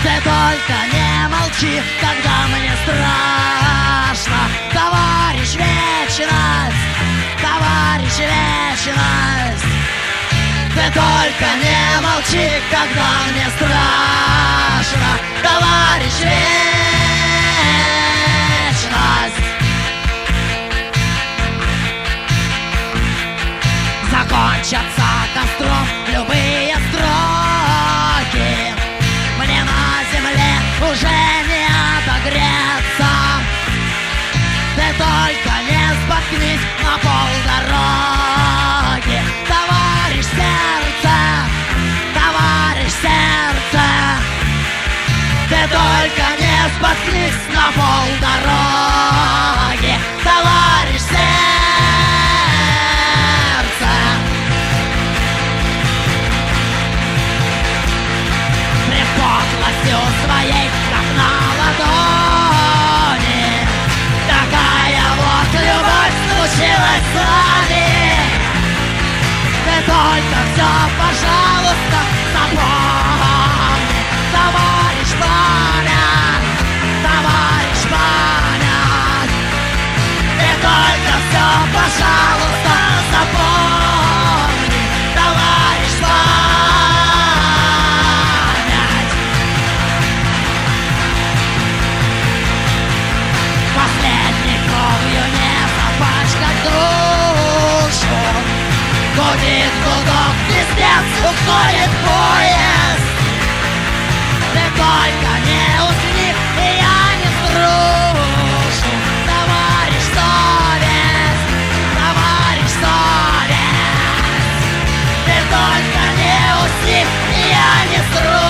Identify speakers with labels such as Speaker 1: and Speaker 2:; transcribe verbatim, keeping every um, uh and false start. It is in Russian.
Speaker 1: Ты только не молчи, когда мне страшно. Товарищ вечность, товарищ вечность. Ты только не молчи, когда мне страшно, товарищ вечность. Закончатся костром любые строки, мне на земле уже не отогреться. Ты только не споткнись на полдороги, товарищ сердце, товарищ сердце. Ты только не споткнись на полдороги, товарищ сердце. При подлостью своей, как на ладони, такая вот любовь случилась с нами. Ты только все, пожалуйста, запомни, товарищ понят, товарищ понят. Ты только все, пожалуйста, запомни, товарищ понять. Последней кровью не запачкать душу. Гудит гудок, пиздец, уходит поезд. Ты только не усни, и я не струшу. Товарищ совесть, товарищ совесть. Ты только не усни, и я не струшу.